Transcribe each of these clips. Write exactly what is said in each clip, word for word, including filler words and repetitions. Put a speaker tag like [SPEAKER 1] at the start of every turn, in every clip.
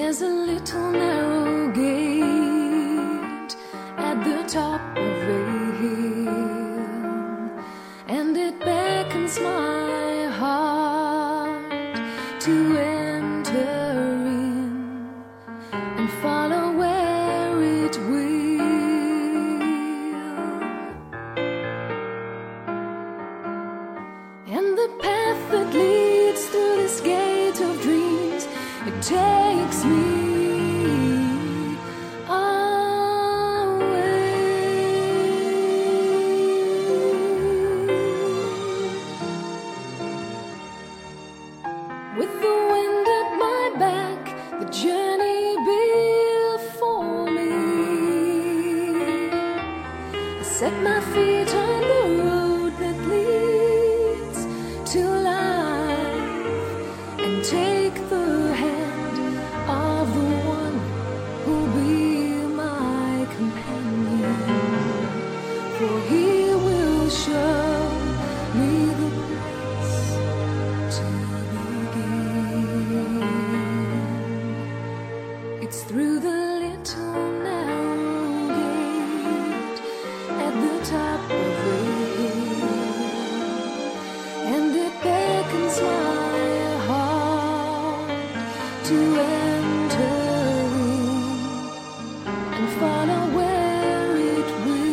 [SPEAKER 1] There's a little narrow gate at the top of a hill, and it beckons my heart to enter in and follow where it will. And the path that leads through this gate of dreams, it takes me away. With the wind at my back, the journey before me, I set my feet on the road that leads to life, and take the hand of the one who'll be my companion, for he will show me the place to begin. It's through the little narrow gate at the top of the hill, and it beckons my heart to enter in and follow where it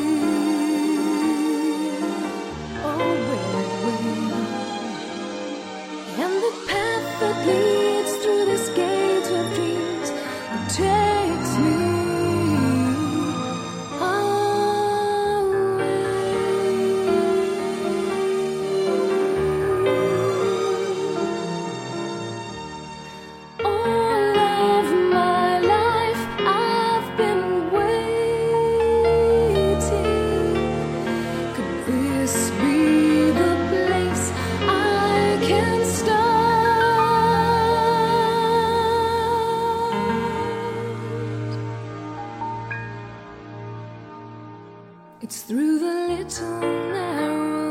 [SPEAKER 1] will, oh where it will. And the path that leads through this gate of dreams, it takes me all of my life I've been waiting. Could this be the place I can start? It's through the little narrow